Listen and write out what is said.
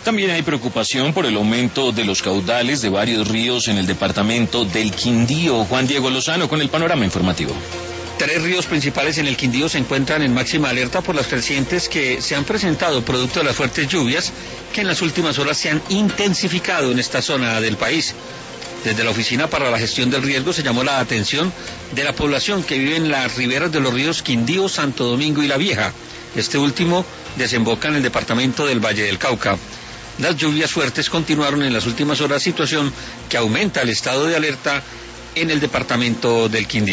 También hay preocupación por el aumento de los caudales de varios ríos en el departamento del Quindío. Juan Diego Lozano con el panorama informativo. 3 ríos principales en el Quindío se encuentran en máxima alerta por las crecientes que se han presentado producto de las fuertes lluvias que en las últimas horas se han intensificado en esta zona del país. Desde la Oficina para la Gestión del Riesgo se llamó la atención de la población que vive en las riberas de los ríos Quindío, Santo Domingo y La Vieja. Este último desemboca en el departamento del Valle del Cauca. Las lluvias fuertes continuaron en las últimas horas, situación que aumenta el estado de alerta en el departamento del Quindío.